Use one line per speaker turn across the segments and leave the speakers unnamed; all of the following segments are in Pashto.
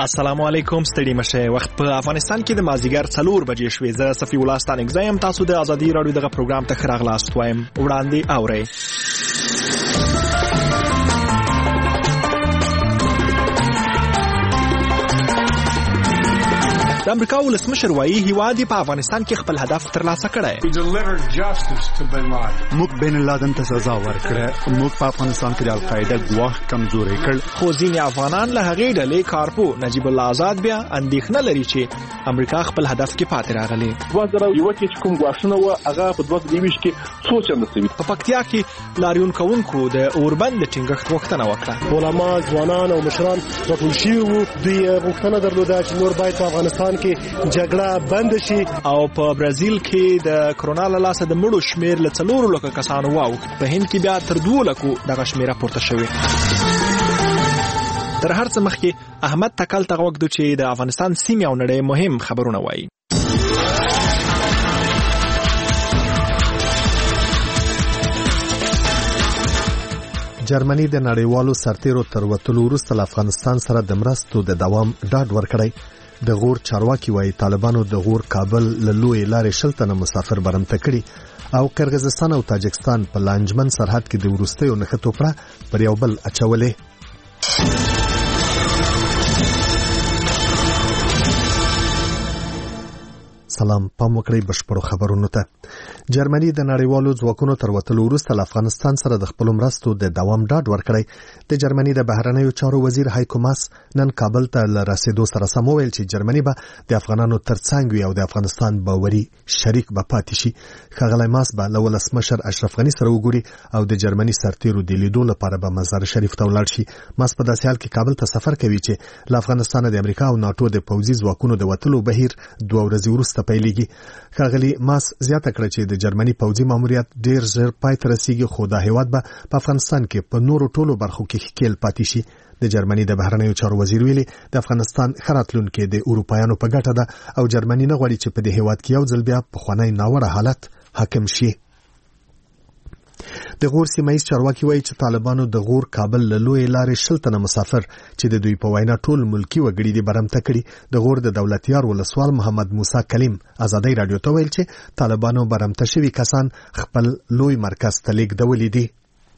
السلام علیکم، ستړي مشه. وخت په افغانستان کې د مازیګر 4 بجې شوې. زه صفي الله ستانک زایم. تاسو د ازادي رادیو دغه پروګرام ته ښه راغلاست وایم. وړاندې اورئ. د امریکا ولسمشر وایي هیواد په افغانستان کې خپل هدف ترلاسه کړی.
موږ بین لادن ته سزا ورکړه. موږ په افغانستان کې د القاعده ګواښ کمزوري کړ.
خو ځینې افغانان له هغې ډلې کارپو نجیب الله آزاد بیا اندېښنه لري چې امریکا خپل هدف کې پاتې راغلی.
2001 کې کوم ګواښونه و هغه په 2020 کې څو چنده شوي.
په پکتیا کې لاریون کوونکو د اوربند د ټینګښت غوښتنه وکړه.
علما، ځوانان او مشران راټول شوي وو. دوی غوښتنه درلوده چې نور باید په افغانستان کې جګړه بند شي.
او په برازیل کې د کرونا له لاسه د مړو شمیر له 4 لکو کسانو واوښت. په هند کې بیا تر 2 لکو دغه شمیره پورته شوې. تر هر څه مخکې احمد تکل ته غوږ دو چې د افغانستان سیمې او نړۍ مهم خبرونه وایي.
جرمني د نړیوالو سرتیرو تر وتلو وروسته له افغانستان سره د مرستو د دوام ډاډ ورکړی. د غور چارواکي وایي طالبانو د غور کابل له لوی لارې 60 تنه مسافر برمته کړي او قرغیزستان او تاجکستان په لانجمن سرحد کې د وروستیو نښتو پر یو بل اچولې. سلام، پام وکړئ بشپړو خبرونو ته. جرمني د نړیوالو ځواکونو تر وتلو وروسته له افغانستان سره د خپل مرستو د دوام ډاډ ورکړی. د جرمني د بهرنیو چارو وزیر هایکو ماس نن کابل ته له رسیدو سره سم وویل چې جرمني به د افغانانو ترڅنګ وي او د افغانستان باوري شریک به پاتې شي. ښاغلی ماس به له ولسمشر اشرف غني سره وګوري او د جرمني سرتیرو د لیدو لپاره به مزار شریف ته ولاړ شي. ماس په داسې حال کې کابل ته سفر کوي چې له افغانستان د امریکا او ناتو د پوځي ځواکونو د وتلو بهیر 2 ورځې وروسته پیلېږي. ښاغلی ماس زیاته کړه چې د جرمني پوځي ماموریت ډیر ژر پای ته رسیږي، خو دا هیواد به په افغانستان کې په نورو ټولو برخو کې ښکیل پاتې شي. د جرمني د بهرنیو چارو وزیر ویلي د افغانستان خراتلونکو د اروپایانو په ګټه ده او جرمني نه غواړي چې په دې هیواد کې یو ځل بیا پخوانی ناوړه حالت حاکم شي. د غور سیمایي چارواکي وایي چې طالبانو د غور کابل له لوی لارې 60 تنه مسافر چې د دوی په وینا ټول ملکی وګړي دي برمته کړي. د غور د دولتیار ولسوال محمد موسی کلیم ازادي رادیو ته ویل چې طالبانو برمته شوي کسان خپل لوی مرکز ته لیږدولي دي.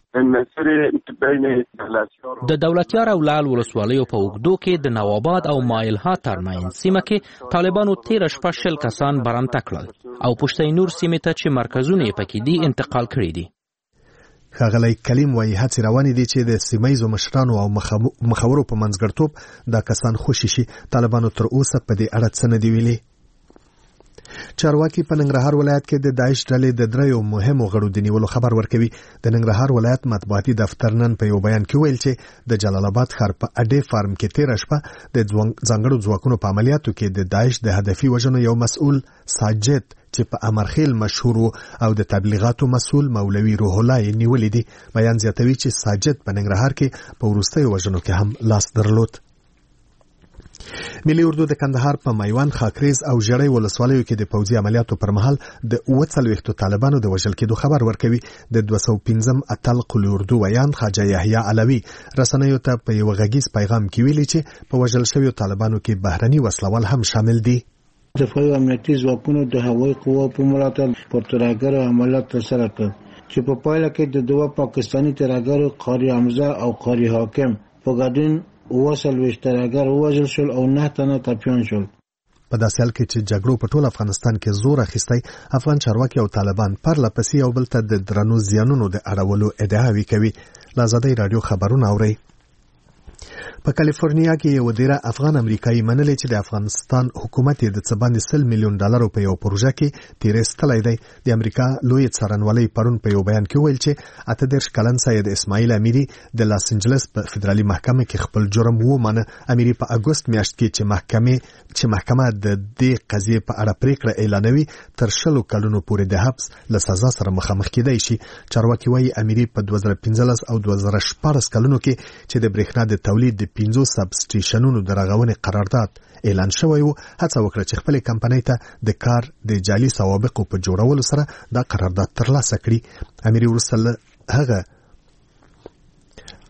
د دولتیار او لال ولسوالیو په اوږدو کې د نواباد او مایلها ترمنځ سیمه کې طالبانو 13 کسان برمته کړل او پښتین نور سیمه ته چې مرکزونه یې پکې دي انتقال کړي دي.
ښاغلی کلیم وایي هڅې روانې دي چې د سیمایزو مشرانو او مخورو په منځګړیتوب دا کسان خوشي شي. طالبانو تر اوسه په دې اړه څه نه دی ویلي. چارواکي په ننګرهار ولایت کې د داعش ډلې د 3 مهمو غړو د نیولو خبر ورکوي. د ننګرهار ولایت مطبوعاتي دفتر نن په یو بیان کې ویل چې د جلال آباد ښار په اډې فارم کې 13 شپه د ځانګړو ځواکونو په عملیاتو کې د داعش د هدفي وژنو یو مسؤل ساجد چې په امرخیل مشهور او د تبلیغاتو مسؤل مولوي روح الله نیولې دي. بیان زیاتوي چې ساجد په ننګرهار کې په وروستیو وژنو کې هم لاس درلود. ملي اردو د کندهار په میوند، خاکریز او ژړۍ ولسوالیو کې د پوځي عملیاتو پر مهال د 40 طالبانو د وژل کېدو خبر ورکوي. د 215 اتل قلي اردو ویان خواجه یحیی علوي رسنیو ته په یو غږیز پیغام کې ویلي چې په وژل شویو طالبانو کې بهرني وسلوال هم شامل دي.
دفاعي امنیتي ځواکونو د هوایي قوو په ملاتړ پر ترهګرو عملیات ترسره کړل چې په پایله کې د 2 پاکستاني ترهګرو قاری حمزه او قاری حاکم په ګډون 40 ترهګر وژل شول او 9 تنه ټپیان شول.
په داسې حال کې چې جګړو په ټول افغانستان کې زور اخیستی، افغان چارواکي او طالبان پرله پسې یو بل ته د درنو زیانونو د اړولو ادعاوې کوي. له ازادي رادیو خبرونه اورئ. په کالیفورنیا کې یو ډیر افغان امریکایي منلې چې د افغانستان حکومت د څه باندې $100 میلیون په یو پروژه کې تیرېستلی دی. د امریکا لوی څارنوالۍ پرون په یو بیان کې ویل چې 18 کلن سید اسماعیل امیری د لاس انجلس په فدرالي محکمه کې خپل جرم ومانه. امیری په اګوست میاشت کې چې محکمه د دې قضیې په اړه پریکړه اعلانوي تر 20 کلونو پورې د حبس له سزا سره مخامخ کېدای شي. چارواکي وایي امیری په 2015 او 2014 کلونو کې چې د برېښنا د تولید د 15 سب سټیشنونو د رغونې قرارداد اعلان شوی و، هڅه وکړه چې خپل کمپنۍ ته د کار د جعلي سوابقو په جوړولو سره دا قرارداد ترلاسه کړي. امیری وروسته هغه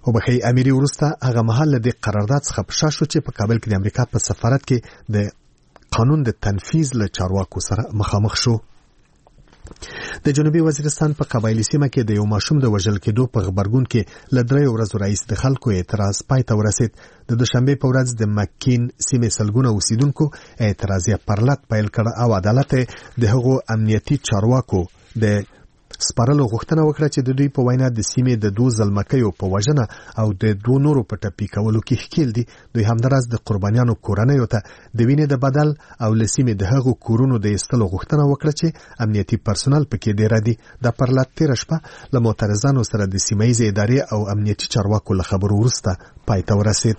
وبخي اميري ورسته هغه محل د قرارداد څخه پښه شو چې په کابل کې د امریکا په سفارت کې د قانون د تنفيذ له چارواکو سره مخامخ شو. د جنوبي وزیرستان په قبایلی سیمه کې د یو ماشوم د وژل کېدو په خبرګون کې ل 3 ورځې رئیس د خلکو اعتراض پای ته ورسید. د دوشنبه په ورځ د مکین سیمې سلګونه اوسیدونکو اعتراضیه پرلط پیل کړ او عدالت د هغو امنیتي چارواکو د سپارلو غوښتنه وکړه چې د دوی په وینا د سیمې د 2 ځلمکیو په وژنه او د 2 نورو په ټپي کولو کې ښکیل دي. دوی همداراز د قربانیانو کورنیو ته د وینې د بدل او ل سیمې د هغو کورونو د ایستلو غوښتنه وکړه چې امنیتي پرسونل پکې ډیر دي. د پرلط تیر شپه له معترضانو سره د سیمایي ادارې او امنیتي چارواکو له خبرو وروسته پای ته ورسید.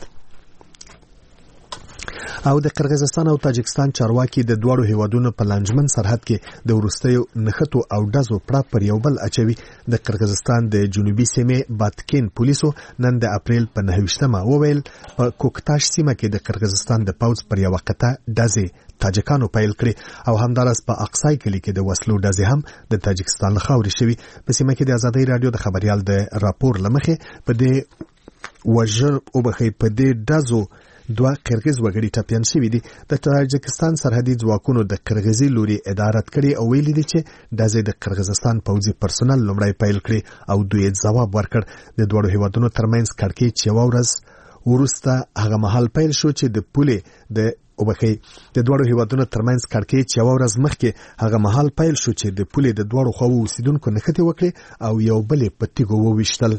او د قرغیزستان او تاجکستان چارواکي د دوړو هیوادونو په لانجمن سرحد کې د ورستیو نخټو او دزو پړه پر یو بل اچوي. د قرغیزستان د جنوبي سیمې باتکین پولیسو نن د اپریل په 9مه وویل په کوکتاش سیمه کې د قرغیزستان د پوځ پر یو قطعه دزې تاجکانو پیل کړی او همدارس په اقصای کلی کې د وسلو دزې هم د تاجکستان له خاورې شوی. په سیمه کې د ازادي رادیو د خبريال د راپور لمخې په دې وژر او بخې په دې دزو 2 قرغیز وګړي ټپيان شوي دي. د تاجکستان سرحدي ځواکونو د قرغیزي لوري ادارت کړي او ویلي دي چې د قرغیزستان پوځي پرسونل لومړی پیل کړي او دوی ځواب ورکړ. د دوړو هیوادونو ترمنځ کړکېچ یو ورځ ورسته هغه محل پیل شو چې د پولې د وبخي د دوړو هیوادونو ترمنځ کړکېچ یو ورځ مخکې هغه محل پیل شو چې د پولې د دوړو خواو اوسیدونکو نښتې وکړي او یو بل په تیګو وویشتل.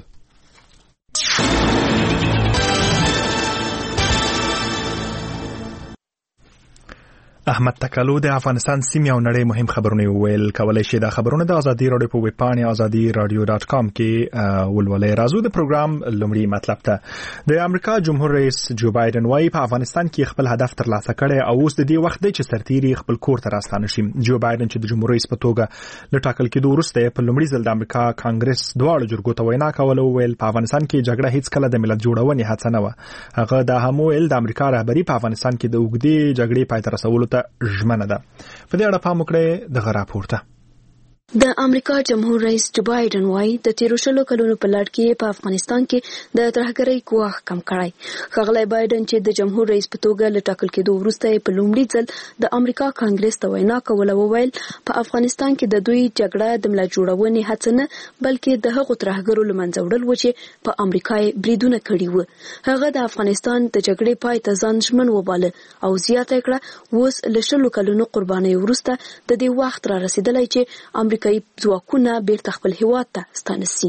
احمد تکلو د افغانستان سیمې او نړۍ مهم خبرونه ویل. کولای شي دا خبرونه د ازادي رادیو په ویب پاڼه azadiradio.com کې ولولې. راځو د پروګرام لومړی مطلب ته. د امریکا جمهور رئیس جو بایدن وايي په افغانستان کې خپل هدف ترلاسه کړي او اوس د دې وخت دی چې سرتیري خپل کور ته راستانه شي. جو بایدن چې د جمهور رئیس په توګه له ټاکل کېدو وروسته په لومړي ځل د امریکا کانګرس دواړو جرګو ته وینا کوله. ویل په افغانستان کې جګړه هیڅ کله د ملت جوړونې هڅه نه و. هغه د هم ویل د امریکا رهبری په افغانستان کې د اوږدې جګړې پای ته رسولو ته ژمنه ده. په دې اړه پام وکړئ د راپورته.
د امریکا جمهور رئیس جو بایدن وايي د 13 کلونو په لړ کې په افغانستان کې د ترهګرۍ ګواښ کم کړی. ښاغلی بایدن چې د جمهور رئیس په توګه له ټاکل کېدو وروسته په لومړي ځل د امریکا کانګرس ته وینا کوله وویل په افغانستان کې د دوی جګړه د ملت جوړونې هڅه نه بلکې د هغو ترهګرو له منځه وړل و چې په امریکا یې بریدونه کړي وو. هغه د افغانستان د جګړې پای ته ځان ژمن وباله او زیاته کړه اوس له 10 کلونو قربانۍ وروسته د دې وخت را رسیدلی چې امریکایي ځواکونه بیرته خپل هیواد ته ستانه سي.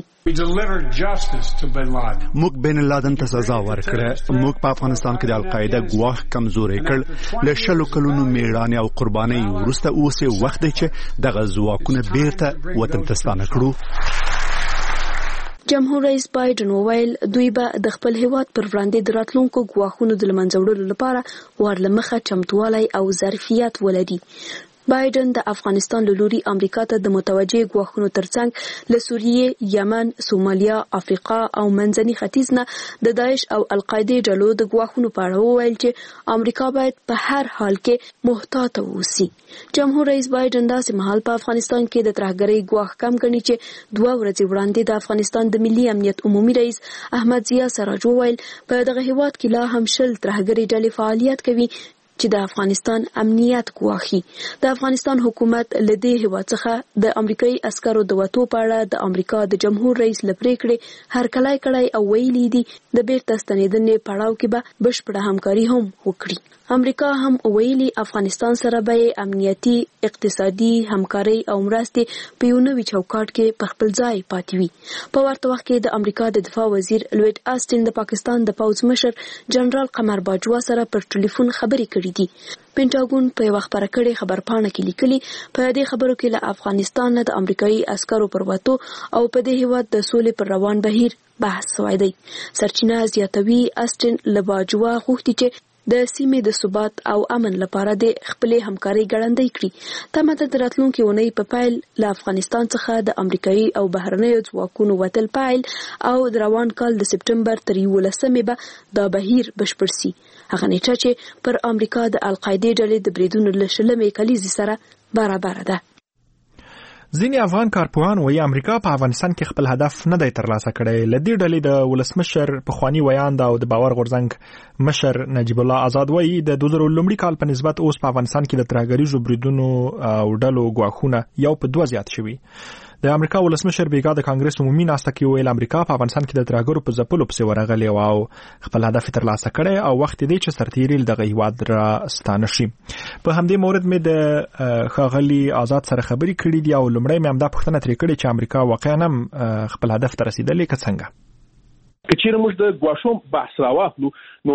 موږ بن لادن ته سزا ورکړه. موږ په افغانستان کې د القاعده ګواښ کمزوري کړ. له 10 کلونو میړانې او قربانۍ وروسته اوس یې وخت دی چې دغه ځواکونه بیرته وطن ته ستانه کړو.
جمهور رئیس بایدن وویل دوی به د خپل هیواد پر وړاندې د راتلونکو ګواښونو د لمنځه وړلو لپاره ورلمخه چمتووالی او ظرفیت ولري. بایدن د افغانستان له لوري امریکا ته د متوجه ګواښونو ترڅنګ له سوریې، یمن، سومالیا، افریقا او منځني ختیځ نه د داعش او القاعده ډلو د ګواښونو په اړه وویل چې امریکا باید په هر حال کې محتاط اوسي. جمهور رئیس بایدن داسې مهال په افغانستان کې د ترهګرۍ ګواښ کم ګڼي چې 2 ورځې وړاندې د افغانستان د ملي امنیت عمومي رئیس احمد ضیا سراج وویل په دغه هیواد کې لا هم 10 ترهګرۍ ډلې فعالیت کوي چې د افغانستان امنیت ګواښي. د افغانستان حکومت له دې هیواد څخه د امریکایي عسکرو د وتو په اړه د امریکا د جمهور رئیس له پریکړې هرکلی کړی او ویلي دي د بیرته ستنېدنې پړاو کې به بشپړه همکاري هم وکړي. امریکا هم ویلي افغانستان سره به امنیتي، اقتصادي همکاري او مرستې په یو نوي چوکاټ کې په خپل ځای پاتې وي. په ورته وخت کې د امریکا د دفاع وزیر لوید آسټن د پاکستان د پوځ مشر جنرال قمر باجوا سره پر ټلیفون خبرې کړې دي. پینټاګون په یو خبره کړې خبرپاڼه کې لیکلي په دې خبرو کې له افغانستان نه د امریکایي عسکرو پر وتو او په دې هیواد د سولې پر روان بهیر بحث شوی دی. سرچینه زیاتوي آسټن له باجوا غوښتي چې د سیمې د ثبات او امن لپاره د خپلې همکارۍ ګړندۍ کړي. تمه ده د راتلونکي اونۍ په پیل له افغانستان څخه د امریکایي او بهرنیو ځواکونو وتل پیل او د روان کال د سپټمبر تر 11مې به دا بهیر بشپړ سي. هغه نیټه چې پر امریکا د القاعده ډلې د بریدونو له 10مې کلیزې سره برابر ده.
ځینې افغان کارپوهان وایي امریکا په افغانستان کې خپل هدف نه دی ترلاسه کړی. له دې ډلې د ولسمشر پخوانی ویاند او د باور غورځنګ مشر نجیب الله آزاد وایي د 2010 کال په نسبت اوس په افغانستان کې د ترهګریزو بریدونو او ډلو ګواښونه یو په 2 زیات شوي. د امریکا ولسمشر بیګا د کانګرس عمومي ناسته کې ویل امریکا په افغانستان کې د ترهګرو په ځپلو پسې ورغلې او خپل هدف ترلاسه کړی او وخت دی چې سرتیري دغه هیواد را ستانه شي. په همدې مورد مې د ښاغلي آزاد سره خبرې کړې دي او لومړی مې همدا پوښتنه ترې کړې چې امریکا واقعا هم خپل هدف ته رسیدلې که څنګه؟
که چیرې موږ د ګواښونو بحث راواخلو نو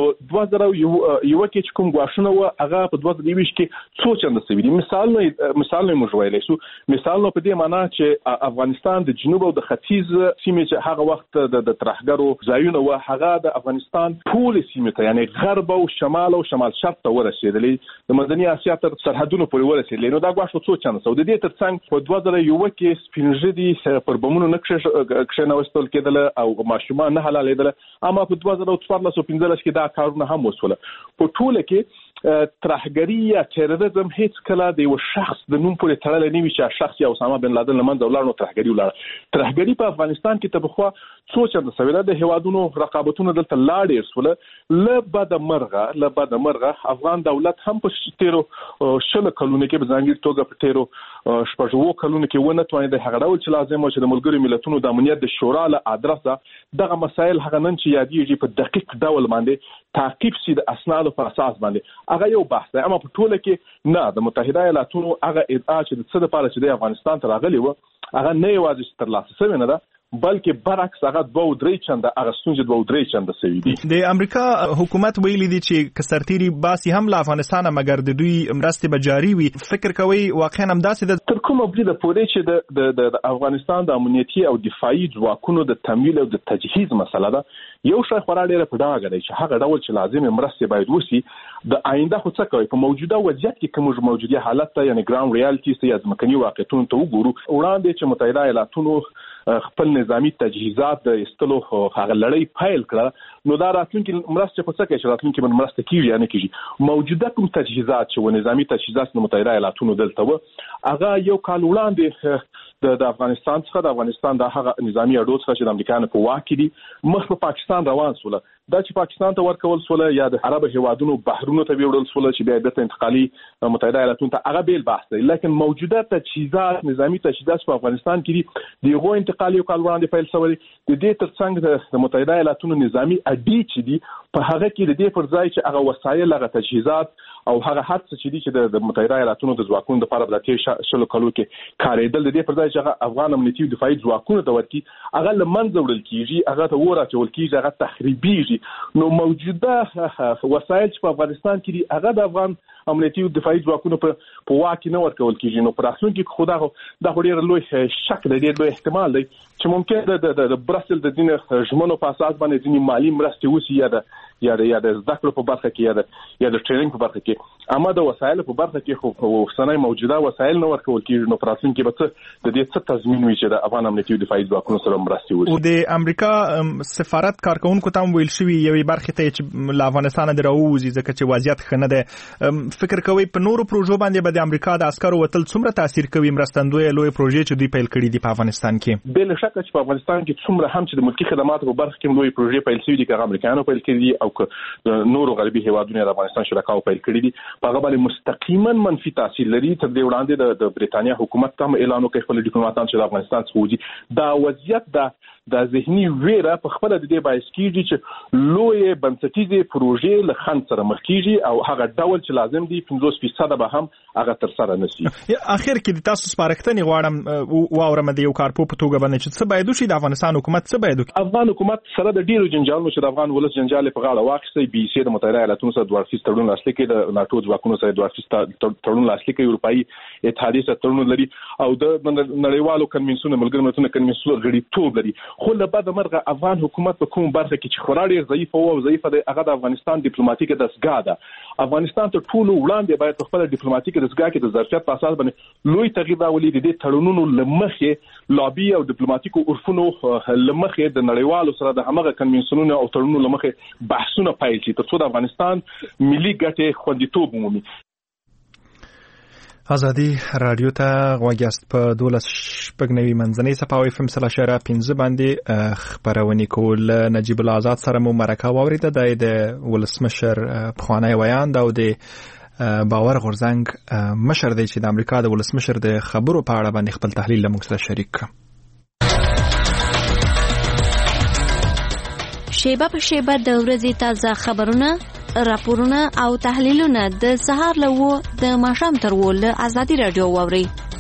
2001 کې کوم ګواښونه و هغه په 2020 کې څو چنده شوي دي. مثال موږ ویلی شو مثال په دې معنا چې افغانستان د جنوب او د ختیځ سیمې چې هغه وخت د ترهګرو ځایونه و هغه د افغانستان ټول سیمې ته یعنی غرب او شمال شرق ته ورسېدلې د منځنۍ اسیا تر سرحدونو پورې ورسېدلې. نو دا ګواښ څو چنده شو. د دې ترڅنګ په 2001 کې سپینږیري پر بمونو نه کښېنوستل کېدل او ماشومان نه لیدل. اما په 2014-15 کې دا کارونه هم وسوله. په ټوله کې ترهګری یا تروریزم هیڅ کله د یو شخص د نوم پورې تړلی نه وي چې شخص یا اسامه بن لادن لمنځه ولاړ نو ترهګری ولاړ. ترهګری په افغانستان کې تبخوا څو چنده شوې ده. د هیوادونو رقابتونه دلته لا ډېر سوله. له بد مرغه افغان دولت هم په تیرو 10 کلونو کې په ځانګړي توګه په تیرو 6 کلونو کې ونه توانید هغه ډول چې لازم و چې د ملګرو ملتونو د امنیت د شورا له ادرسه دغه مسایل هغه نن چې یادېږي په دقیق ډول باندې تعقیب شي د اسنادو پر اساس باندې. هغه یو بحث دی. اما په ټوله کې نه د متحده ایالاتونو هغه ادعا چې د څه لپاره چې د افغانستان ته راغلی و هغه نه یوازې ترلاسه شوې نه ده بلکې برعکس هغه 2-3 چنده هغه ستونزې 2-3 چنده شوي دي. د امریکا
حکومت ویلي دي چې کسرتيري باسي هم له افغانستانه مګر د دوی مرستې به جاري وي. فکر کوي واقعا هم داسې د
تر کومه بریده پورې چې د افغانستان د امنیتي او دفاعي ځواکونو د تمویل او د تجهیز مسله ده یو شای خورا ډیره په ډاګه دی چې هغه ډول چې لازم مرستې باید وسی. د آینده خو څه کوي په موجوده وضعیت کې کوم موجودي حالت ته یعنی ګراوند ریالټي یا ځمکني واقعیتونو ته وګورو. وړاندې چې متحده ایالاتونو خپل نظامی تجهیزات د استلو هغه لړۍ فایل کړه نو دا راتلونکي مرسته په څه کې چې راتلونکي من مرسته کیږي یا نه کیږي. موجوده کوم تجهیزات چې و نظامی تجهیزات د متحده ایالاتونو دلته و هغه یو کال وړاندې د افغانستان څخه د افغانستان د هغه نظامی اډو څخه چې د امریکا نه په واک دي مخ په پاکستان روان سول. دا چې پاکستان ته ورکول سول یا د عرب هیوادونو بحرونو ته ویوړل سول چې بیا د انتقالي متحده ایالاتونو ته هغه بیل بحث دی. لیکن موجوده تجهیزات نظامی تجهیزات په افغانستان کې دي دغه انتقالي کال وړاندې فایل شوی. د دې ترڅنګ د متحده ایالاتونو نظامی اډې چې دي په هغه کې د دې پر ځای چې هغه وسایل هغه تجهیزات او هغه هر څه چې دي چې د متحده ایالاتونو د ځواکونو لپاره د تیر 10 کلو کې کارېدل د دې پر ځای چې هغه افغان امنیتي دفاعي ځواکونو ته ورکی هغه لمنځه وړل کیږي هغه ته ورچول کیږي هغه تخریبيږي. نو موجوده وسایل چې په افغانستان کې دي هغه د افغان امنیتي دفاعي ځواکونو په واک نه ورکول کیږي. نو پر اصل کې خدا د ډېر لوی شک دی ډېر لوی احتمال دی چې ممکن د برسل د دین ژمنو په اساس باندې ځینې مالی مرستې وسی یا د زده کړو په برخه کې یا د ټریننګ په برخه کې اما د وسایل په برخه کې خو اوسنۍ موجوده وسایل نه ورکول کیږي. نو پر اصل کې به د دې څه تضمین وي چې د افغان امنیتي دفاعي ځواکونو سره مرستې وسی.
او د امریکا سفارت کارکونکو ته ویل شوی یوې برخه ته چې له افغانستان د راوځي ځکه چې وضعیت خنه ده. فکر کوي په نورو پروژو باندې به د امریکا د عسکرو وتل څومره تاثیر کوي مرستندوی لوی پروژې چې دوی پیل کړي دي په افغانستان کې؟
بل شک چې په افغانستان کې څومره هم چې د ملکي خدماتو په برخه کې لوی پروژې پیل شوي دي که امریکایانو پیل کړي دي او که نورو غربي هیوادونو د افغانستان شرکاو پیل کړي دي په هغه باندې مستقیما منفي تاثیر لري. تر دې وړاندې د بریتانیا حکومت هم اعلان وکړ خپل ډیپلوماټان چې د افغانستان څخه وځي. دا وضعیت د ذهني ویره په خپل د دې باعث کیږي چې لوی بنسټیزه پروژې له خنډ سره مخ کیږي او هغه ډول چې لازم دي 50% به هم هغه تر سره نشي.
اخر کې د تاسو سپارښتنې غواړم واورم د یو کارپو په توګه باندې چې څه باید وشي د افغانستان حکومت څه باید
افغان حکومت سره د ډیرو جنجالونو چې د افغان ولس جنجال په غاړه واخیستي بي سي د متحده ایالاتونو سره 2 تړون لاسلیک کړي د ناتو ځواکونو سره 2 تړون لاسلیک کړي اروپאי اتحادیه سره تړون لري او د نړیوالو کنوینسیونونو ملګرو ملتونو کنوینسیون غړیتوب لري. خو له بعد مرغه افغان حکومت په کوم برخه کې چې خورا ډیر ضعیف او ضعیف دی هغه د افغانستان ډیپلوماټیک دستګاه ده. افغانستان ته ټول وړاندې باید خپل ډیپلوماټیک دستګاه کې د ظرفیت په اساس باندې لوی تغییر راولي. د دې تړونونو لمخې لابي او ډیپلوماټیکو عرفونو لمخې د نړیوالو سره د همغه کنوینسیونونو او تړونونو لمخې بحثونه پیل شي ترڅو د افغانستان ملي ګټې خوندیتوب ومومي.
ازادي رادیو ته غوږیاست په 12 منځنۍ صفحه او FM 3.15 باندې خبرونه کول. نجیب الله آزاد سره مو مرکه واوریده د ولسمشر پخوانی ویاند او د باور غورځنګ مشر دی چې د امریکا د ولسمشر د خبرو په اړه باندې خپل تحلیل له موږ سره شریک کړ.
شیبه په شیبه د ورځې تازه خبرونه، راپورونه او تحلیلونه د سهار له 9 د ماښام تر 10 له ازادي رادیو واوري.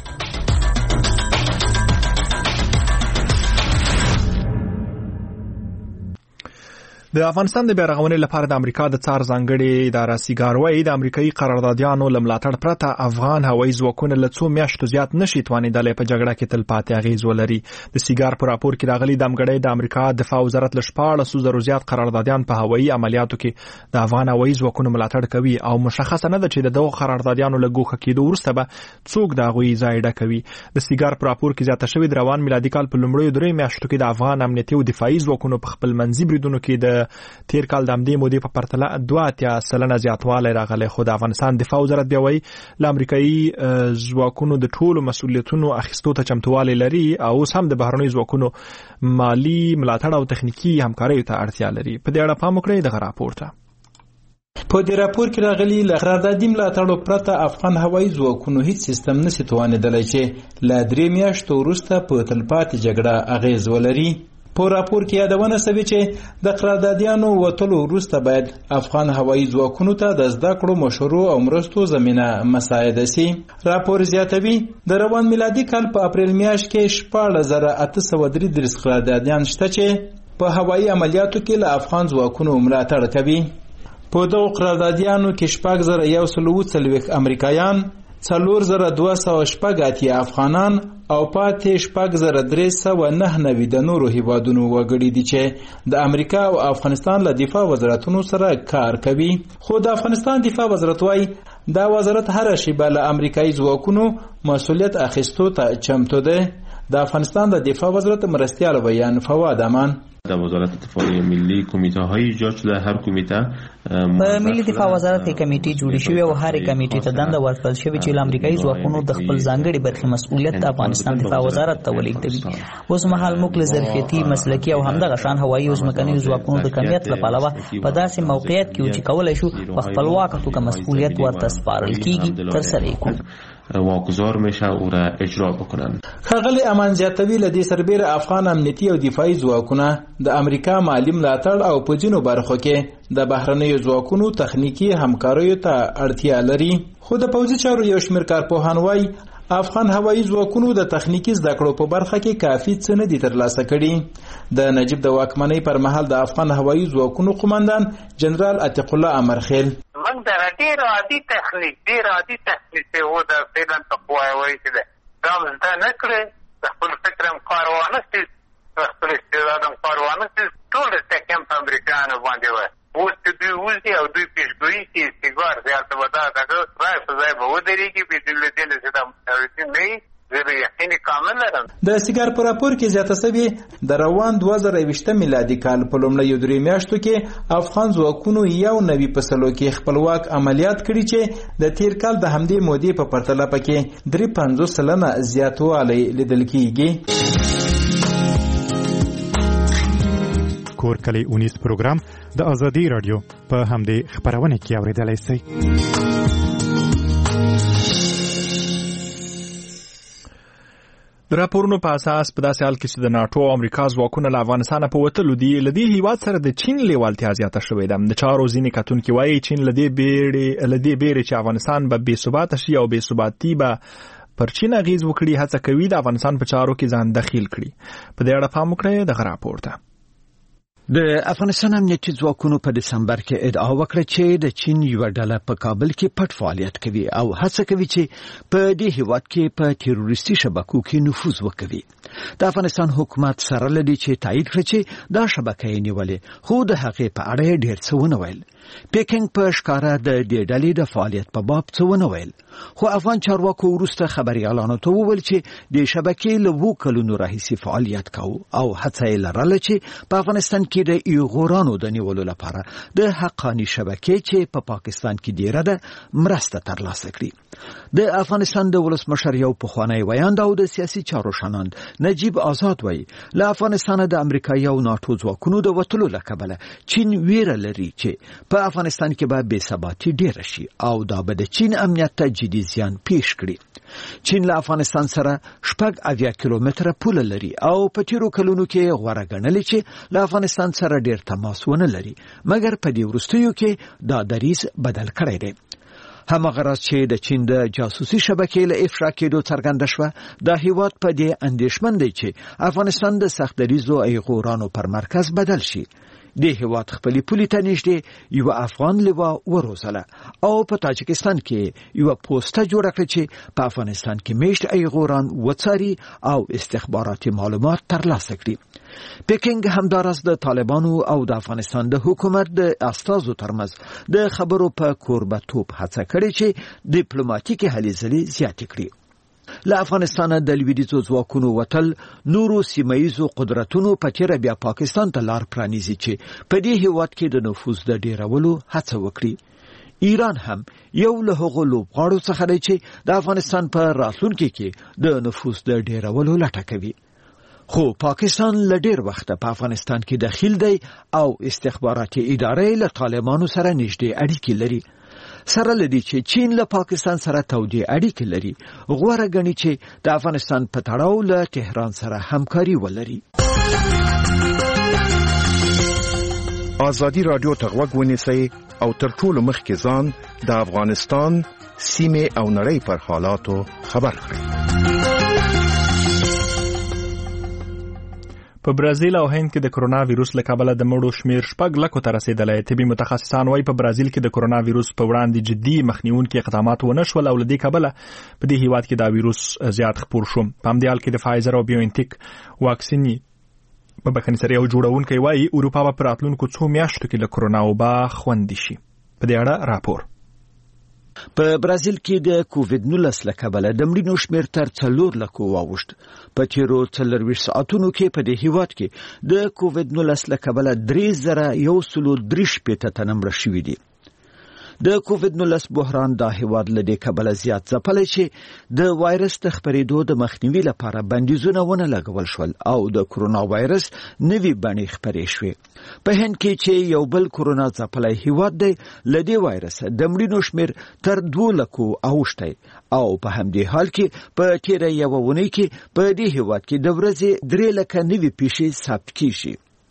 د افغانستان د بیارغونې لپاره د امریکا د څار ځانګړي اداره سیګاروي د امریکایي قراردادیانو لملاتړ پرته افغان هوایي ځواکونه له 2 میاشتو زیات نشي توانیدل په جګړه کې تلپاتې اغیز ولري. د سیګار په راپور کې راغلي د امګړې د امریکا دفاع وزارت له 1400 زیات قراردادیان په هوایي عملیاتو کې د افغان هوایي ځواکونو ملاتړ کوي او مشخصه نه ده چې د دغه قراردادیانو له ګوښه کېدو وروسته به څوک د هغوی ځای ډکوي. د سیګار په راپور کې زیاته شوې د روان میلادي کال په لومړیو 3 میاشتو کې د افغان امنیتي او دفاعي ځواکونو په خپل منځي بریدونو کې د تیر کال د امدې مودې په پرتله 2.3% زیاتوالی راغلی. خو د افغانستان دفاع وزارت بیا وایي له امریکایي ځواکونو د ټولو مسؤلیتونو اخیستو ته چمتووالی لري او اوس هم د بهرنیو ځواکونو مالی ملاتړ او تخنیکی همکارۍ ته اړتیا لري. په دې اړه پام وکړئ دغه راپور ته.
په دې راپور کې راغلي له قراردادي ملاتړ پرته افغان هوایي ځواکونو هیڅ سیستم نشي توانیدلی چې له 3 میاشتو وروسته په تلپاتې جګړه اغیز ولري. په راپور کې یادونه شوې چې د قراردادیانو وټلو وروسته باید افغان هوایي ځواکونو ته د زده کړو مشروع او مرستو زمينه مساعده شي. راپور زیاتوي د روان میلادي کال په اپریل میاشت کې 14833 قراردادیان شته چې په هوایي عملیاتو کې له افغان ځواکونو ملاتړ کوي. په دغو قراردادیانو کې 4140 امریکایان، 4280 افغانان او پاتې 4399 د نورو هیوادونو وګړي دي چې د امریکا او افغانستان له دفاع وزارتونو سره کار کوي. خو د افغانستان دفاع وزارت وايي دا وزارت هر شیبه له امریکایي ځواکونو مسؤلیت اخیستو ته چمتو ده. د افغانستان د دفاع وزارت مرستیال بیان فواد امان
در وزارت دفاع ملی کمیته های ایجاد شده. هر کمیته
په ملي دفاع وزارت کې کمیټې جوړې شوې او هر کمیټې ته دنده ورکړل شوې چې امریکایي ځواکونو د خپل ځانګړي برخې مسؤلیت د افغانستان دفاع وزارت ته ولېږدوي. اوس مهال موږ له ظرفیتي، مسلکي او همدغه شان هوایي او ځمکني ځواکونو د کمیت له پلوه په داسې موقعیت کې چې کولای شو په خپلواکه توګه مسؤلیت ورته سپارل کیږي ترسره یې کړو.
واگذار میشه او را اجرا بکنن.
ښاغلی امان زیاتوي له دې سربیره افغان امنیتي او دفاعي ځواکونه د امریکا مالی ملاتړ او په ځینو برخو کې د بهرنیو ځواکونو تخنیکی همکاریو ته اړتیا لري. خو د پوځي چارو یو شمېر کارپوهان وایي افغان هوایي ځواکونو د تخنیکی زده کړو په برخه کې کافي څه نه دي ترلاسه کړي. د نجیب د واکمنۍ پر مهال د افغان هوایي ځواکونو قومندان جنرال عتیق الله امرخیل
موږ د ډېر عادي تخنیک په و د فعلا تقوی چې دا زده نه کړې د خپل فکر هم کار وانه خپل استعداد هم کار وانه ټول ټکم په امریکایانو باندې و. اوس دوی وځي او دوی پیشګویي چې سیګار زیاته ودا دغه راي په ځای به ودرېږي په دې لدې نه چې نه
د سیګار په راپور کې زیاته شوې د روان 2020 میلادي کال په لومړیو 3 میاشتو کې افغان ځواکونو یو نوي فصلو کې خپلواک عملیات کړي چې د تیر کال د همدې مودې په پرتله پکې 53% زیاتوالی لیدل کیږي.
کور کلی 19 پروګرام د ازادي رادیو په همدې خبرونه کې اوریدلای شئ.
د راپورونو په اساس په داسې حال کې چې د ناتو او امریکا ځواکونه له افغانستانه په وتلو دي، له دې هیواد سره د چین لیوالتیا زیاته شوې ده. د چارو ځینې کتونکي وایي چین له دې بیرې چې افغانستان به بې ثباته شي او بې ثباتي به پر چین اغیز وکړي هڅه کوي د افغانستان په چارو کې ځان دخیل کړي. په دې اړه پام وکړئ دغه راپور ته.
د افغانستان امنیتي ځواکونو په دسمبر کې ادعا وکړه چې د چین یو ډله په کابل کې پټ فعالیت کوي او هڅه کوي چې په دې هیواد کې په تروریستي شبکو کې نفوذ وکړي. د افغانستان حکومت سره لدی چې تایید کړ چې دا شبکه یې نیولې، خو د هغې په اړه ډېر څه ونه ویل. پیکینګ په ښکاره د دې ډلې د فعالیت په باب څه ونه ویل، خو افغان چارواکو وروسته خبريالانو ته وویل چې د شبکې له 2 کلونو راهیسې فعالیت کوي او هڅه یې لرله چې په افغانستان کې کې د ایغورانو د نیولو لپاره د حقانی شبکې چې په پاکستان کې ډیره ده مرسته ترلاسه کړي. د افغانستان د ولسمشر یو پخوانی ویاند او د سیاسي چارو شناند نجیب آزاد وایي له افغانستان د امریکایي او ناتو ځواکونو د وتلو له کبله چین ویره لري چې په افغانستان کې به بې ثباتي ډیره شي او دا به د چین امنیت ته جدي زیان پیښ کړي. چین له افغانستان سره 80 کیلومتره پوله لري او په تیرو کلونو کې غوړه ګڼلې چې له افغانستان سره ډیر تماس ونه لري، مګر په دې وروستیو کې دا دریځ بدل کړی دی. همغه راز چې د چین د جاسوسي شبکې له افشا کېدو څرګنده شوه، دا هیواد په دې اندېښمن دی چې افغانستان د سخت دریځو ایغورانو پر مرکز بدل شي. د هیواد خپلې پولې ته نږدې یو افغان لیوا وروزله او په تاجکستان کې یو پوسټه جوړه کړه چې په افغانستان کې میشت ایغوران وڅاري او استخباراتي معلومات ترلاسه کړي. پیکنګ همدارس د طالبانو او د افغانستان د حکومت د استازو ترمنځ د خبرو په کوربتوب هڅه کړې چې ډیپلوماټیکي هلې ځلې زیاتې کړي. له افغانستان د لویدیځو ځواکونو وتل نورو سیمایي قدرتونو په تیر بیا پاکستان ته لار پرانیزي چې په دې هیواد کې د نفوذ د ډیرولو هڅه وکړي. ایران هم یو له هغو لوبغاړو څخه دی چې د افغانستان په راتلونکي کې د نفوذ د ډیرولو لټه کوي. خو پاکستان له ډیر وخت په افغانستان کې دخیل دی او استخباراتي ادارې له طالبانو سره نږدې اړیکې لري. سره لدی چې چین له پاکستان سره تودې اړیکې لري، غوړه غني چې د افغانستان په تړاو له تهران سره همکاري ولري.
ازادي رادیو ته غوږ ونیسئ او تر ټولو مخکې ځان د افغانستان سیمه او نړۍ پر حالاتو خبر کړئ.
په برازیل او هند کې د کرونا وایروس له کبله د مړو شمیر 6 لکو ته رسیدلی. طبي متخصصان وايي په برازیل کې د کرونا وایروس په وړاندې جدي مخنیونکي اقدامات ونه شول او له دې کبله په دې هیواد کې دا وایروس زیات خپور شو. په همدې حال کې د فایزر او بایوانټیک واکسین په بخښنې سره یو جوړونکی وايي اروپا به په راتلونکو څو میاشتو کې له کرونا وبا خوندي شي. په دې اړه راپور.
په برازیل کې د کووډ-19 له کبله د مړینو شمیر تر 4 لکو واوښت. په تیرو 24 ساعتونو کې په دې هیواد کې د کووډ-19 له کبله 3133 تنه مړه شوي دي. د کووډ-19 بحران د هیواد له دې کبله زیات ځپلی چې د وایرس د خپرېدو د مخنیوي لپاره بندیزونه ونه لګول شول او د کرونا وایرس نوې بڼې خپرې شوې. په هند کې چې یو بل کرونا ځپلی هیواد دی، له دې وایرس د مړینو شمیر تر 2 لکو اوښتی او په همدې حال کې په تیره یوه اونۍ کې په دې هیواد کې د ورځې 3 لکه نوې پیښې ثبت کیږي.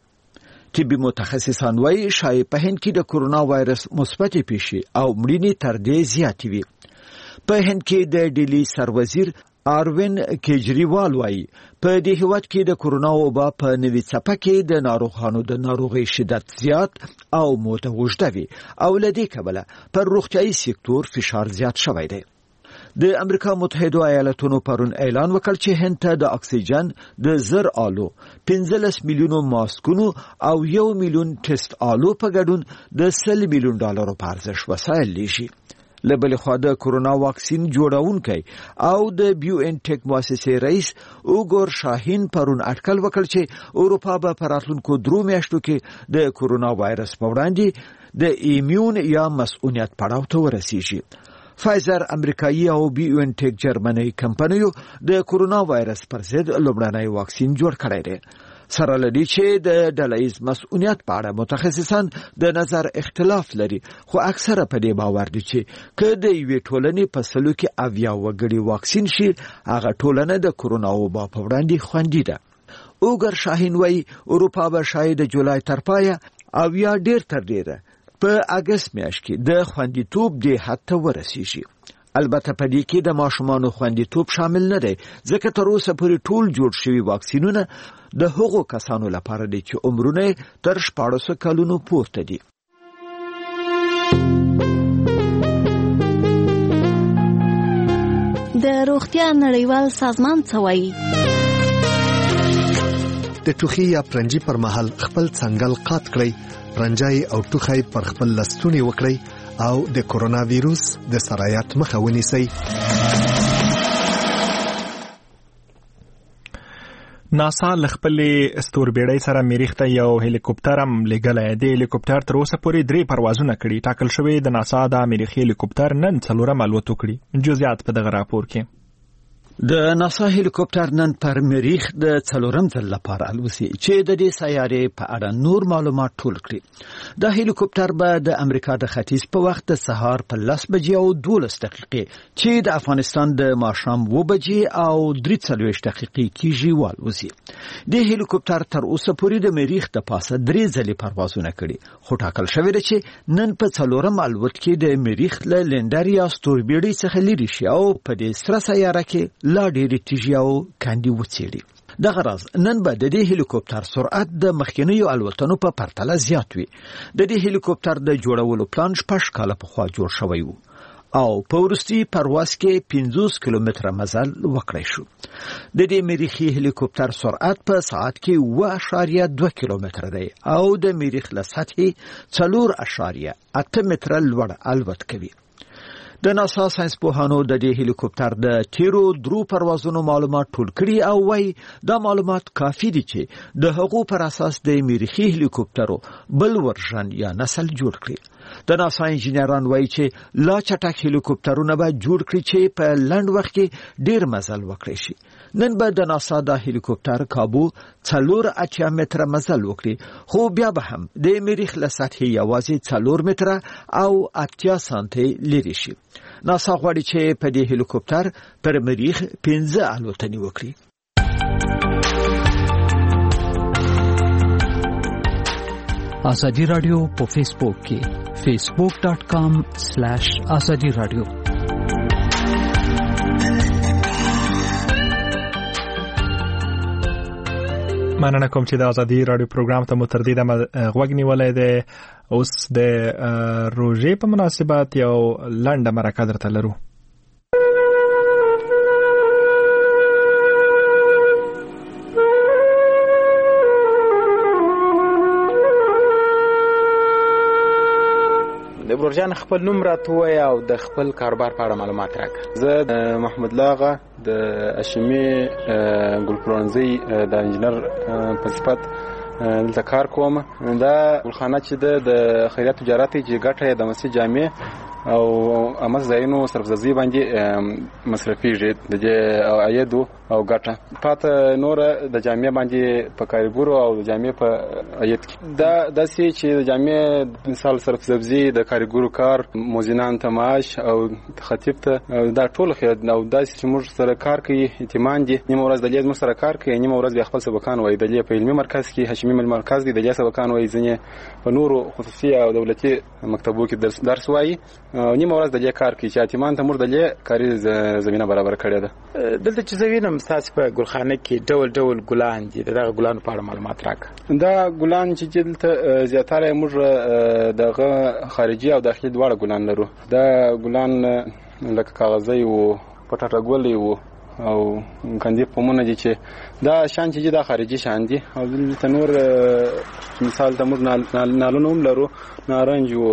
طبي متخصصان وايي شاید په هند کې د کرونا وایرس مثبت پیښې او مړینې تر دې زیاتې وي. په هند کې د ډیلی سروزیر اروین کیجریوال وايي په دې هیواد کې د کرونا وبا په نوې څپه کې د ناروغانو د ناروغۍ شدت زیات او موده اوږده وي او له دې کبله پر روغتیايي سکتور فشار زیات شوی دی. د امریکا متحده ایالاتونو پرون اعلان وکړ چې هند ته د اکسیجن د 1000 آلو 15 میلیونو ماسکونو او 1 میلیون ټیسټ آلو په ګډون د $100 میلیون په ارزښت وسایل لیږي. له بلې خوا د کرونا واکسین جوړونکی او د بایوانټیک مؤسسې رئیس اوګور شاهین پرون اټکل وکړ چې اروپا به په راتلونکو 3 میاشتو کې د کرونا وایرس په وړاندې د ایمیون یا مسؤلیت پړاو ته ورسیږي. فایزر امریکایي او بایوانټیک جرمني کمپنیو د کرونا وایرس پر ضد لومړنی واکسین جوړ کړی دی. سره لدی چې د ډله‌ییز مسؤلیت په اړه متخصصان د نظر اختلاف لري، خو اکثره په دې باور دي چې که د یوې ټولنې په سلو کې 80 وګړي واکسین شي، هغه ټولنه د کرونا وبا په وړاندې خوندي ده. اوګر شاهین وايي اروپا به شاید د جولای تر پایه او یا ډیر تر ډیره په اگست میاشت کې د خوندیتوب د حد ته ورسیږي. البته په دې کې د ماشومانو خوندیتوب شامل نه دی، ځکه تر اوسه پورې ټول جوړ شوي واکسینونه د هغو کسانو لپاره دي چې عمرونه تر 14 کلونو پورته دي.
د روغتیا نړیوال سازمان څه وایي؟
د ټوخي یا پرنجي پر مهال خپل څنګل قات کړئ، پرنجای او ټوخی پر خپل لستونی وکړئ او د کرونا وایروس د سرایت مخه ونیسئ.
ناسا خپل استوربېړۍ سره مریخ ته یو هلیکوپټر هم لګلای دی. هلیکوپټر تر اوسه پورې 3 پروازونه کړي. ټاکل شوی د ناسا د مریخي هلیکوپټر نن 4 الوت وکړي. جزئیات په دغه راپور کې.
د ناسا هلیکوپټر نن پر مریخ د 4م ځل لپاره الوزي چې د دې سیارې په اړه نور معلومات ټول کړي. د هلیکوپټر به د امریکا د ختیځ په وخت د سهار په 10 بجې او 12 دقیقې چې د افغانستان د ماښام 2 بجې او 43 دقیقې کېږي والوزي. د هلیکوپټر تر اوسه پورې د مریخ د پاسه 3 ځلې پروازونه کړي، خو ټاکل شوی دی چې نن په 4م الوت کې د مریخ له لندر یا ستوربېړۍ څخه لري شي او په دې سره سیاره کې لا ډېرې تیږې او کاندي وڅېړي. دغه راز نن به د دې هلیکوپټر سرعت د مخکینیو الوتنو په پرتله زیات وي. د دې هلیکوپټر د جوړولو پلان 6 کاله پخوا جوړ شوی و او په وروستي پرواز کې 50 کیلومتره مزل وکړای شو. د دې مریخي هلیکوپټر سرعت په ساعت کې 2.2 کیلومتره دی او د مریخ له سطحې 4.8 متره لوړ الوت کوي. د ناسا ساينس پوهانو د دې هلیکوپټر د تیرو 3 پروازونو معلومات ټول کړي او وايي دا معلومات کافي دي چې د هغو پر اساس د مریخي هلیکوپټرو بل ورژن یا نسل جوړ کړي. د ناسا انجینران وايي چې لا چټک هلیکوپټرونه به جوړ کړي چې په لنډ وخت کې ډیر مزل وکړي شي. نن به د ناسا د هلیکوپټر کابو 4.8 متره مزل وکړي، خو بیا به هم د مریخ له سطحې یوازې 4 متره او 80 سانتي لري شي. ناسا غواړي چې په دې هلیکوپټر پر مریخ 15 الوتنې وکړي.
آزادی رادیو په فیسبوک کې facebook.com/azadi radio.
مننه کوم چې د آزادی رادیو پروګرام ته مو تر دې دمه غوږ نیولای دی. اوس د روژې په مناسبت یو لنډه مرکه درته لرو.
برجان خپل نوم راتوي او د خپل کاروبار په اړه معلومات راکړه.
زه د محمد لاغه د اشمی ګلپلورنځي د انجنیر په صفت دلته کار کوم. دا ګلخانه چې د خیریت تجارت چې ګټه د مسجد جامع او امز زاینو سرفزازي باندې مصرفيږي د عاید او ګټه پات نور د جامع باندې په کارګورو او د جامع په عاید کې دا داسې چې د جامع مثال سرفزازي د کارګورو کار موزینان ته معاش او خطیب ته دا ټول خیر او داسې چې موږ سره کار کوي اعتماد دي. نیمه ورځ د لیز موږ سره کار کوي، نیمه ورځ د خپل سبقان وای د په علمي مرکز کې هاشمي مرکز دی د لیز سبقان وای ځنه په نورو خصوصي او دولتي مکتبو کې درس وای نیمه ورځ د کار کوي چې اعتماد ته موږ د کاري زمينه برابر کړی ده.
دلته چې زوینم تاسو په ګلخانه کې ډول ګلان دي، دغه ګلانو په اړه معلومات راکړه.
دا ګلان چې دلته زیاتره موږ دغه خارجي او داخلي دواړه ګلان لرو. دا ګلان لکه کاغذي او پټاټا ګولې او کاندي پمونه دي چې دا شان چې دا خارجي شان دي او دلته نور مثال د موږ نالونو هم لرو، نارنج او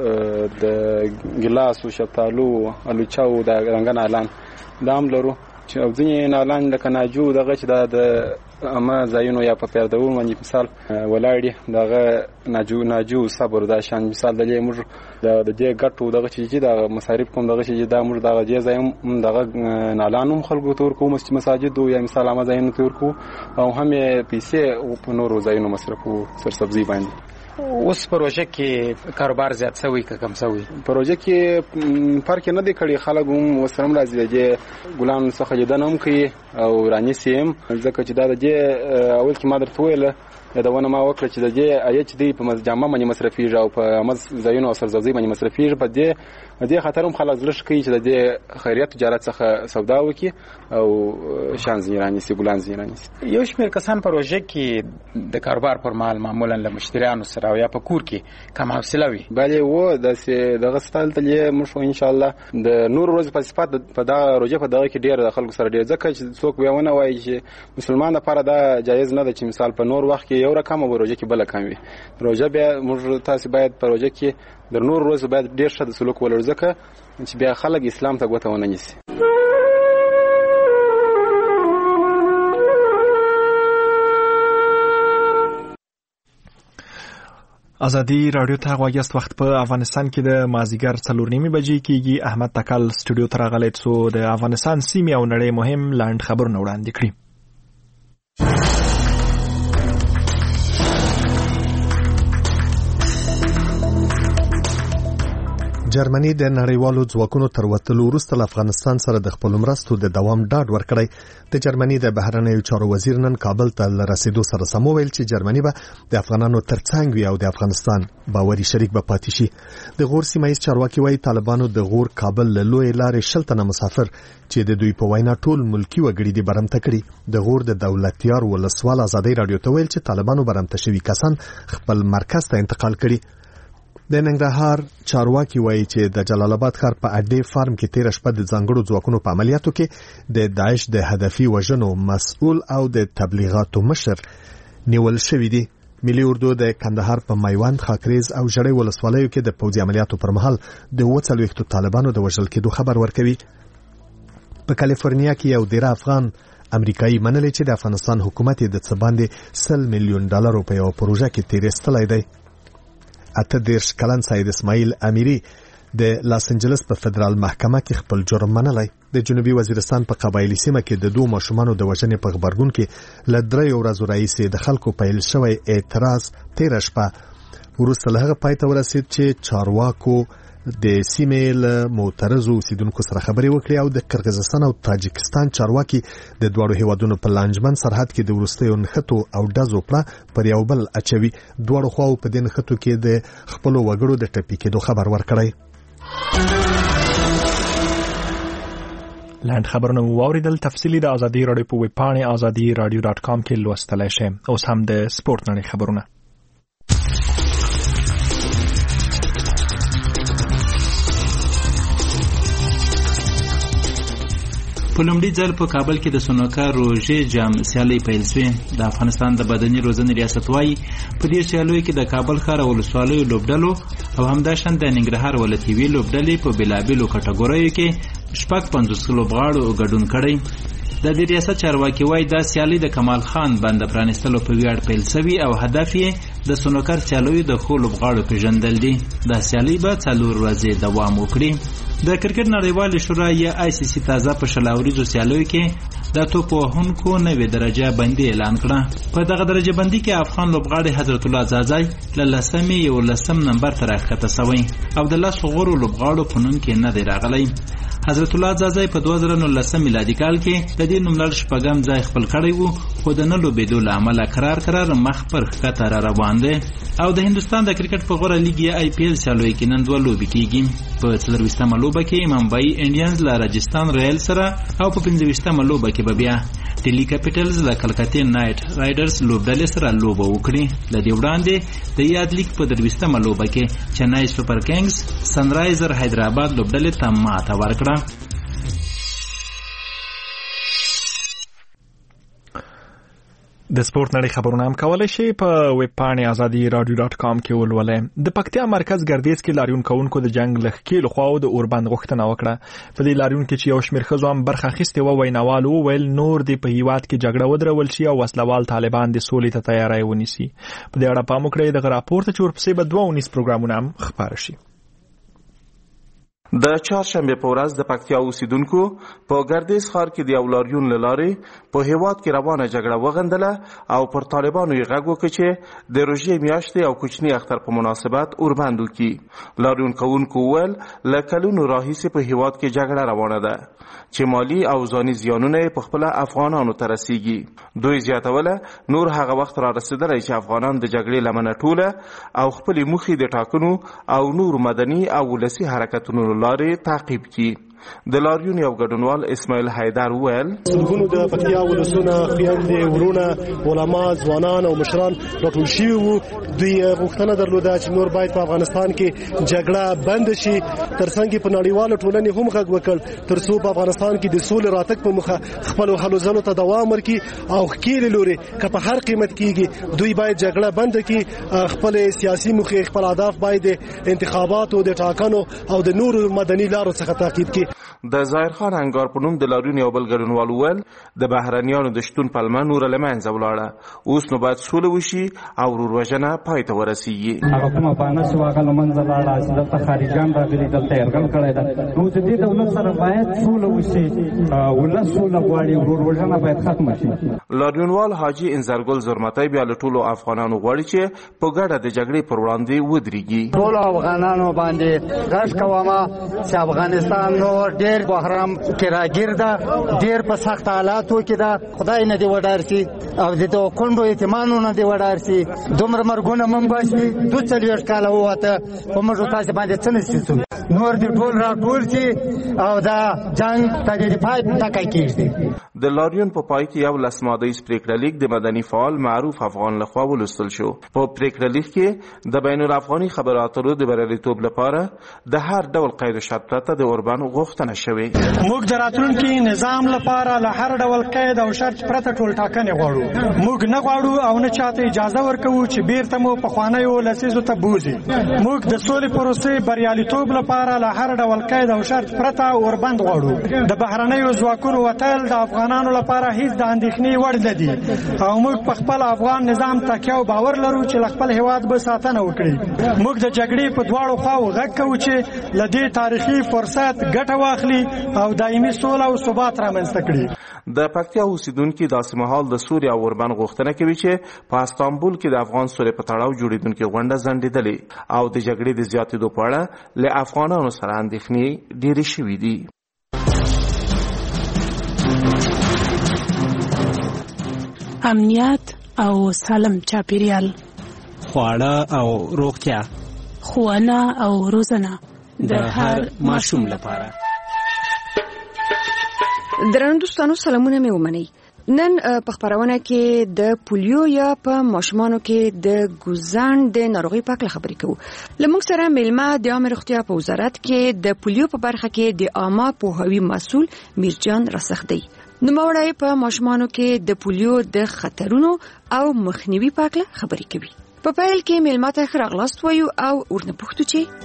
د ګلاس او شفتالو الوچاو د رنګ نالان دا هم لرو چې او ځینې نالان لکه ناجو دغه چې د اما زاینو یا په پیردو باندې مثال ولاړی دغه ناجو صبر دا شان مثال د موږ د دې ګټو دغه چې د مصارف کوم دغه چې د موږ دغه دې زایم دغه نالانو خلکو تور کوم مساجد یا مثال اما زاینو تور کو او هم پیسې او په نورو زاینو مصرفو سر سبزی باندې.
اوس پروژه کې کاروبار زیات شوی که کم شوی؟
پروژه کې فرق نه دی کړی، خلک هم وسرم راځي د ګلان څخه لیدنه هم کوي او رانی سیم ځکه چې دا د اول کې ما درته ویله دا ونه ما وکړه چې د دې اچ دی په جامع باندې مصرفيږي او په مز زاینو او سرزوزي باندې مصرفيږي. په دې خاطر هم خلک زړه کوي چې د خیریت تجارت څخه سودا وکړي او شان زیرانی سي ګلان زیرانی.
یو شمېر کسان پروژه کې د کاروبار پر مال معمولا له مشتریانو سره او یا په کور کې کم حوصله وي.
بله و دغه ستل تلې موږ ان شاء الله د نور ورځ په صفات په دا روزه په دغه کې ډیر د خلکو سره ډیر ځکه چې څوک بیاونه وایي چې مسلمان لپاره دا جایز نه ده چې مثال په نور وخت کې یو رقم او روزه کې بل کم وي. روزه بیا موږ تاسو باید په روزه کې د نور ورځ باید ډیر ښه د سلوک ولر ځکه چې بیا خلک اسلام ته غوته ونه نیسي.
ازادي رادیو ته غواړئ وخت په افغانستان کې د مازیګر 4:30 بجې کېږي. احمد تکل سټوډیو ته راغلی څو د افغانستان سیمې او نړۍ مهم لاند خبرونه وړاندې کړي.
جرمني د نړیوالو ځواکونو تر وتلو وروسته له افغانستان سره د خپل مرستو د دوام ډاډ ورکړی. د جرمني د بهرنیو چارو وزیر نن کابل ته رسیدو سره سم ویل چې جرمني به د افغانانو ترڅنګ وي او د افغانستان باوري شریک به پاتې شي. د غور سیمه ییز چارواکي وايي طالبانو د غور کابل له لوی لارې 60 تنه مسافر چې د دوی په وینا ټول ملکی وګړي دي برمته کړي. د غور د دولتيار ولسوال ازادي رادیو ته ویل چې طالبانو برمته شوي کسان خپل مرکز ته انتقال کړي. د ننګرهار چارواکي وایي چې د جلال آباد ښار په اډې فارم کې 13 شپه د ځانګړو ځواکونو په عملیاتو کې د داعش د هدفي وژنو مسؤل او د تبلیغاتو مشر نیول شوی دی. ملي اردو د کندهار په میوند، خاکریز او ژړۍ ولسوالیو کې د پوځي عملیاتو پر مهال د 40 طالبانو د وژل کېدو خبر ورکوي. په کالیفورنیا کې یو ډیر افغان امریکایي منلې چې د افغانستان حکومت د څه باندې $100 میلیون په یو پروژه کې تیرېستلی دی. 18 کلن سید اسماعیل امیری د لاس انجلس په فدرال محکمه کې خپل جرم منلی. د جنوبي وزیرستان په قبایلی سیمه کې د 2 ماشومانو د وژنې په خبرګون کې ل 3 ورځو راهیسې د خلکو پیل شوی اعتراض 13 شپه وروسته له هغه پای ته ورسید چې چارواکو د سیمې له معترضو اوسیدونکو سره خبرې وکړې او د قرغیزستان او تاجکستان چارواکي د دواړو هیوادونو په لانجمن سرحد کې د وروستیو نښتو او ډزو پړه پر یو بل اچوي. دواړو خواو په دې نښتو کې د خپلو وګړو د ټپي کېدو خبر ورکړی.
لاند خبرونه واوریدل. تفصیلی د ازادي رادیو په ویب پاڼه azadiradio.com کې لوستلای شئ. اوس هم د سپورت نړۍ خبرونه.
په لومړي ځل په کابل کې د سنوکر روژې جام سیالۍ پیل شوې. د افغانستان د بدني روزنې ریاست وايي په دې سیالیو کې د کابل ښار او ولسوالیو لوبډلو او همداشان د ننګرهار ولایتي لوبډلې په بېلابېلو کټګوریو کې 55 لوبغاړو ګډون کړی. د دې ریاست چارواکي وايي دا سیالي د کمال خان بند پرانستلو په ویاړ پیل شوی او هدف یې د سنوکر سیالیو د خو لوبغاړو پیژندل دي. دا سیالي به 4 ورځې دوام وکړي. د کرکټ نړیوال شورا یا ICC تازه په شلاوريزو سیالیو کې د توپ وهونکو نوې درجه بندي اعلان کړه. په دغه درجه بندي کې افغان لوبغاړي حضرت الله زازای له 11 نمبر ته راښکته شوی او د 10 غورو لوبغاړو په نوم کې نه دی راغلی. حضرت الله زازای په 2019 میلادي کال کې د دې نوملړ شپږم ځای خپل کړی وو خو د نه لوبېدو له امله قرار مخ پر ښکته را روان دی. او د هندستان د کرکټ په غوره لیګ یا IPL سیالیو کې نن 2 لوبې کېږي. په 24مه لوبه کې ممبئی انډینز له راجستان رویل سره او په 25مه لوبه کې به بیا ډیلی کیپټلز له کلکتې نایټ رایډرز لوبډلې سره لوبه وکړي. له دې وړاندې د یاد لیګ په 23مه لوبه کې چنای سوپر کینګز سنرایزر حیدرآباد لوبډلې ته ماته ورکړه.
د سپورت نړۍ خبرونه هم کولای شي په ویب پاڼه azadiradio.com کې ولولئ. د پکتیا مرکز ګردیز کې لاریون کوونکو د جنگ لخکېلو خواو د اوربند غوښتنه وکړه. په دې لاریون کې چې یو شمېر ښځو هم برخه اخیستې وه، ویناوالو وویل نور د په هیواد کې جګړه ودرول شي او وسلوال طالبان د سولې ته تیاری ونیسي. په دې اړه پام وکړئ. دغه راپور ته چې ورپسې به 2 پروګرامونه هم خپاره شي.
د چهارشنبه په ورځ د پکتیا اوسیدونکو په ګردیز ښار کې د یولاریون لارې په هیواد کې روانه جګړه وغندله او پر طالبانو یې غږ وکړ چې د روژې میاشتې او کوچني اختر په مناسبت اوربند وکړي. لاریون کوونکو وویل له کلونو راهیسې په هیواد کې جګړه روانه ده چې مالی او ځاني زیانونه په خپل افغانانو ته رسیږي. دوی زیاتوله نور هغه وخت را رسیدلی چې افغانان د جګړې لمنه ټوله او خپل موخې د ټاکنو او نور مدني او ولسي حرکتونو لارې تعقیب کی. د لاریون یو ګډونوال اسماعیل حیدر وویل
سلګونو د پکتیا ولسونه، خویندې، ورونه، علما، ځوانان او مشران راټول شوي وو. دوی غوښتنه درلوده چې نور باید په افغانستان کې جګړه بند شي. ترڅنګ په نړیواله ټولنې هم غږ وکړ ترڅو په افغانستان کې د سولې راتګ په مخه خپل هلو ځلو ته دوام ورکړي او ښکېلې لوري که په هر قیمت کېږي دوی باید جګړه بند کړي. خپل سیاسي موخې، خپل اهداف باید د انتخاباتو، د ټاکنو او د نورو مدني لارو څخه تعقیب کړي.
د ظاهر خان انګار په نوم د لاریون یو بل ګډونوال وویل د بهرنیانو د شتون پلمه نور له منځه ولاړه، اوس نو باید سوله وشي او وروروژنه پای ته ورسیږي.
هغه کومه باندې چې هغه له منځه لاړه چې دلته خارجيان راغلي دلته یرغل کړی ده، نو د دې دولت سره باید سوله وشي، ولس سوله غواړي، وروروژنه باید ختمه شي.
لاریونوال حاجی انزرګل زرمتی بیا له ټولو افغانانو غواړي چې په ګډه د جګړې پر وړاندې ودرېږي.
ټول افغانانو باندې غږ کوم چې افغانستان نو ډېر بحرام کې راګیر ده، ډېر په سخت حالاتو کې ده، خدای نه دی وډار شي او د کندو یتیمانو نه دی وډار شي، دومره مرګونه منبع شي 42 کاله وته په موږ تاسو باندې څه نشي نور دی ټول را ټول شي او دا جنگ ته د پای تکای کیږي.
د لاریون په پای کې یو لسمادیز پریکړه لیک د مدني فعال معروف افغان لخوا ولوستل شو. په پریکړه لیک کې د بین الافغاني خبرو اترو د بریالیتوب لپاره د هر ډول قید و شرط پرته د اوربان غوښتنه شوې.
موږ د راتلونکي نظام لپاره له هر ډول قید او شرط پرته ټول ټاکنې غواړو. موږ نه غواړو او نه چاته اجازه ورکوو چې بیرته مو په خوانیو لسیزو ته بوزي. موږ د سولې پروسې بریالیتوب لپاره له هر ډول قید او شرط پرته اوربند غواړو. د بهرنیو ځواکونو وتل د افغانانو لپاره هیڅ د اندېښنې وړ نه دي او موږ په خپل افغان نظام تکیه او باور لرو چې خپل هیواد به ساتنه وکړي. موږ د جګړې په دواړو خواو غږ کوو چې له دې تاریخي فرصت ګټه واخلي او دایمي سوله او ثبات رامنځته کړي.
د پکتیا اوسیدونکو داسې مهال د سوریا اوربند غوښتنه کوي چې په استانبول کې د افغان سولې په تړاو جوړیدونکو غونډه ځنډېدلې او د جګړې د زیاتېدو په اړه له افغانانو سره اندېښنې ډېرې شوې دي.
امنیت او سالم چاپیریال،
خواړه او روغتیا،
ښوونه او روزنه
د هر ماشوم لپاره.
درنو دوستانو سلامونه مې ومنئ. نن په خبرونه کې د پولیو یا په ماشومانو کې د ګوزن د ناروغي په اړه خبرې کوو. لمونږ سره میلمه د عامه روغتیا په وزارت کې د پولیو په برخه کې د عامه پوهاوي مسؤل میرجان رسخ دی. نوموړی په ماشومانو کې د پولیو د خطرونو او مخنیوي په اړه خبرې کوي. په پیل کې میلمه ته ښه راغلاست وایو او ورنه پوښتو چې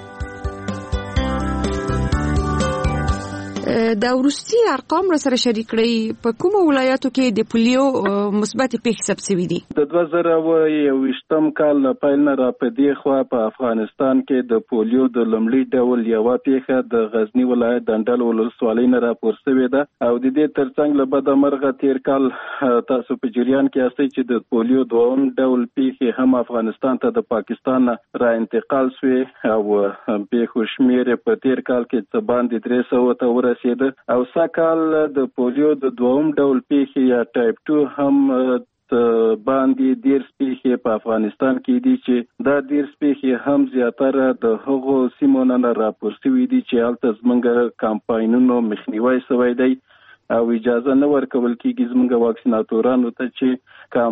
دا وروستي ارقام را سره شریک کړئ، په کومو ولایاتو کې د پولیو مثبت پیښې ثبت شوي دي؟
د 2021 کال نه پیل نه را پدې خو په افغانستان کې د پولیو د لومړي ډول یو پیښه د غزنی ولایت دندل ولسوالۍ نه راپور شوې ده او د دې ترڅنګ له بده مرغه تیر کال تاسو په جریان کې یاستئ چې د پولیو دوم ډول پیښې هم افغانستان ته د پاکستان را انتقال شوې او پیښو شمیر په تیر کال کې څه باندې 300 ته ورسېده او ساکال د پولیو د دوم ډول پیښې یا ټایپ 2 هم باندې ډیر پیښې په افغانستان کې دي چې دا ډیر پیښې هم زیاتره د هغو سیمو نه راپور شوي دي چې هلته زموږ کمپاینونو مخنیوي شوی دی او اجازه نه ورکول کېږي زموږ واکسیناتورانو ته چې